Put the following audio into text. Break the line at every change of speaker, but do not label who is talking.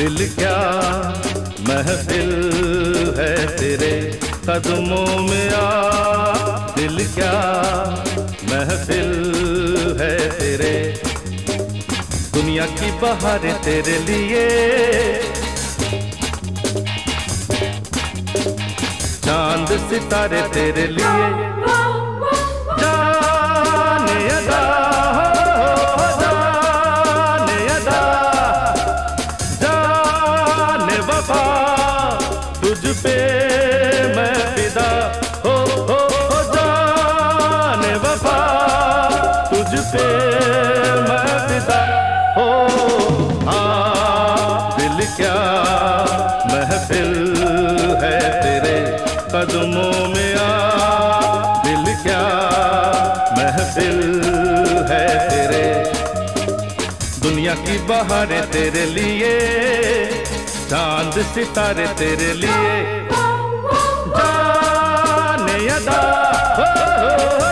दिल क्या महफिल है तेरे कदमों में आ, दिल क्या महफिल है तेरे। दुनिया की बहारें तेरे लिए, चांद सितारे तेरे लिए। जाने अदा हो जाने अदा, जाने वफा तुझ पे मैं फिदा हो जाने वफा तुझ पे मैं फिदा हो। हाँ दिल क्या महफिल है तेरे कदमों में आ, दिल क्या महफिल है तेरे। दुनिया की बहारें तेरे लिए, चांद सितारे तेरे लिए। जाने अदा हो